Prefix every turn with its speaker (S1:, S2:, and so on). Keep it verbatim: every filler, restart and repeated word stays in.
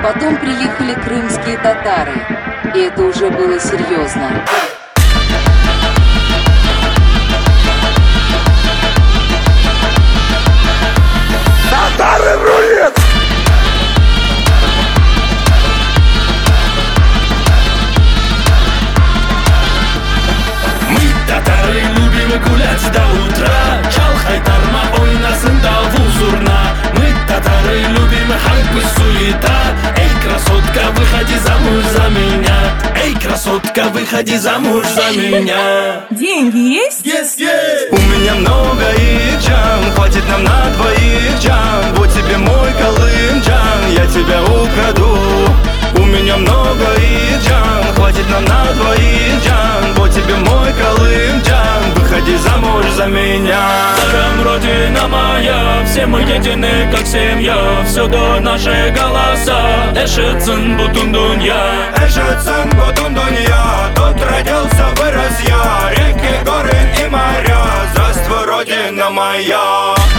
S1: Потом приехали крымские татары, и это уже было серьезно.
S2: Татары в рулет!
S3: Мы, татары, любим гулять до утра. Чалхай тарма ойнасын давыл зурна. Мы, татары, любим хайп и суета. Эй, красотка, выходи замуж за меня. Эй, красотка, выходи замуж за меня.
S4: Деньги есть?
S3: Есть, есть!
S2: У меня много и джам, хватит нам на двоих джам. Вот тебе мой колымджан, я тебя украду. У меня много и джам, хватит нам на двоих джам. Вот тебе мой колымджан, выходи замуж за меня.
S3: Там родина моя, все мы едины, как семья. Всюду наши голоса, эшетсын бутун дунья.
S2: Эшетсын бутун дунья, тут родился, вырос я. Реки, горы и моря, здравствуй, родина моя.